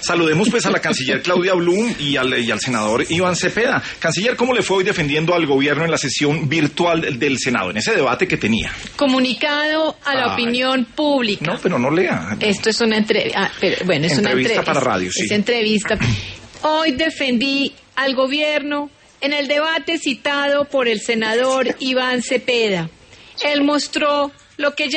Saludemos pues a la canciller Claudia Blum y al senador Iván Cepeda. Canciller, ¿cómo le fue hoy defendiendo al gobierno en la sesión virtual del Senado, en ese debate que tenía? Comunicado a la opinión pública. No, pero no lea. Esto es una entrevista. Bueno, es entrevista para radio, sí. Es entrevista. Hoy defendí al gobierno en el debate citado por el senador Iván Cepeda. Él mostró lo que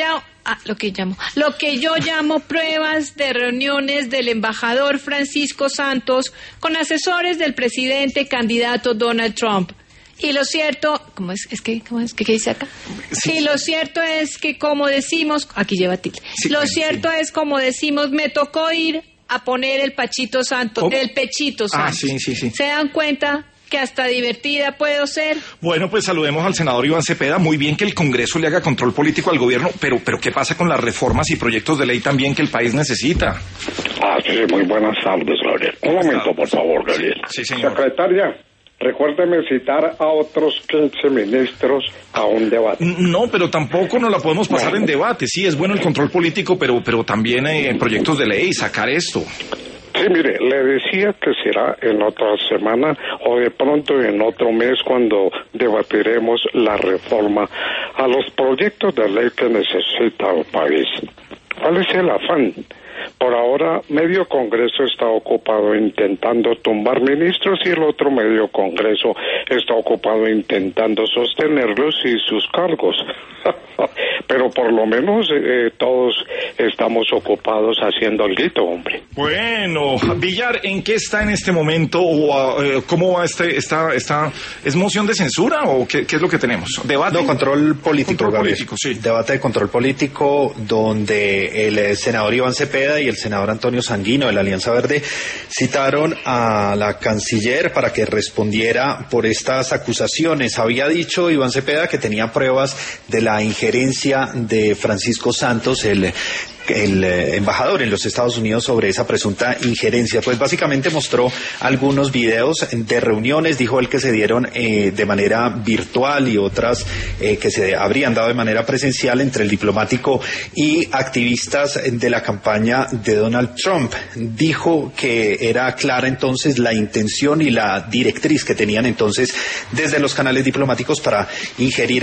yo llamo pruebas de reuniones del embajador Francisco Santos con asesores del presidente candidato Donald Trump. Y lo cierto, ¿qué dice acá? Sí, lo cierto es que como decimos, aquí lleva tilde. Sí, lo cierto es como decimos, me tocó ir a poner el Pechito Santos. Sí. ¿Se dan cuenta que hasta divertida puedo ser? Bueno, pues saludemos al senador Iván Cepeda. Muy bien que el Congreso le haga control político al gobierno, pero ¿qué pasa con las reformas y proyectos de ley también que el país necesita? Sí, muy buenas tardes, Gabriel. Un momento, por favor, Gabriel. Sí, señor. Secretaria, recuérdeme citar a otros 15 ministros a un debate. No, pero tampoco nos la podemos pasar en debate. Sí, es bueno el control político, pero también proyectos de ley, sacar esto. Sí, mire, le decía que será en otra semana o de pronto en otro mes cuando debatiremos la reforma a los proyectos de ley que necesita el país. ¿Cuál es el afán? Por ahora, medio Congreso está ocupado intentando tumbar ministros y el otro medio Congreso está ocupado intentando sostenerlos y sus cargos. Pero por lo menos todos estamos ocupados haciendo algo, hombre. Bueno, Villar, ¿en qué está en este momento? O ¿cómo va ¿Es moción de censura o qué es lo que tenemos? ¿Debate? No, control político, Control Gabriel. político, sí. Debate de control político donde el senador Iván Cepeda y el senador Antonio Sanguino de la Alianza Verde citaron a la canciller para que respondiera por estas acusaciones. Había dicho Iván Cepeda que tenía pruebas de la injerencia de Francisco Santos, el embajador en los Estados Unidos, sobre esa presunta injerencia. Pues básicamente mostró algunos videos de reuniones, dijo él, que se dieron de manera virtual y otras que se habrían dado de manera presencial entre el diplomático y activistas de la campaña de Donald Trump. Dijo que era clara entonces la intención y la directriz que tenían entonces desde los canales diplomáticos para interferir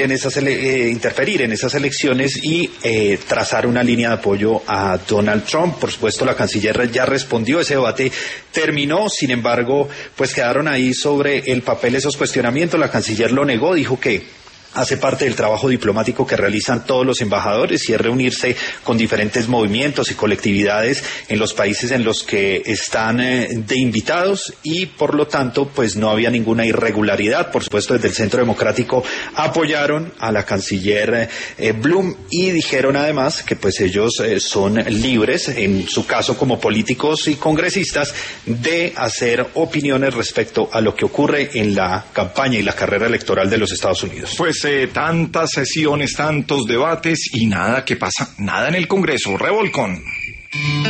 en esas elecciones y trazar una línea de apoyo a Donald Trump. Por supuesto, la canciller ya respondió, ese debate terminó, sin embargo, pues quedaron ahí sobre el papel esos cuestionamientos. La canciller lo negó, dijo que hace parte del trabajo diplomático que realizan todos los embajadores y es reunirse con diferentes movimientos y colectividades en los países en los que están de invitados y por lo tanto pues no había ninguna irregularidad. Por supuesto, desde el Centro Democrático apoyaron a la canciller Blum y dijeron además que pues ellos son libres, en su caso como políticos y congresistas, de hacer opiniones respecto a lo que ocurre en la campaña y la carrera electoral de los Estados Unidos. Pues tantas sesiones, tantos debates y nada que pasa, nada en el Congreso. Revolcón.